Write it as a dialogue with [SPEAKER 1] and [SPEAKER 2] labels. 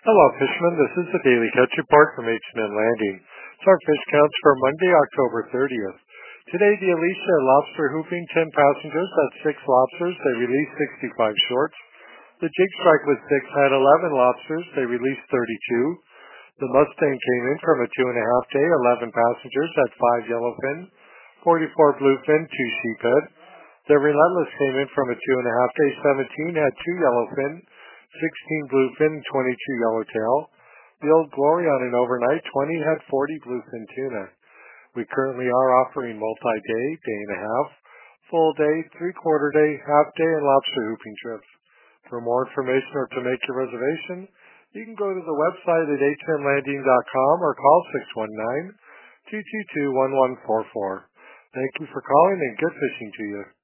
[SPEAKER 1] Hello, fishermen. This is the Daily Catch Report from H&N Landing. It's our fish counts for Monday, October 30th. Today, the Alicia lobster hooping 10 passengers had 6 lobsters. They released 65 shorts. The Jig Strike with 6 had 11 lobsters. They released 32. The Mustang came in from a 2.5 day, 11 passengers, had 5 yellowfin, 44 bluefin, 2 sheephead. The Relentless came in from a 2.5 day, 17, had 2 yellowfin, 16 bluefin, 22 yellowtail. The Old Glory on an overnight 20 had 40 bluefin tuna. We currently are offering multi-day, day and a half, full day, three-quarter day, half day, and lobster hooping trips. For more information or to make your reservation, you can go to the website at hnlanding.com or call 619-222-1144. Thank you for calling and good fishing to you.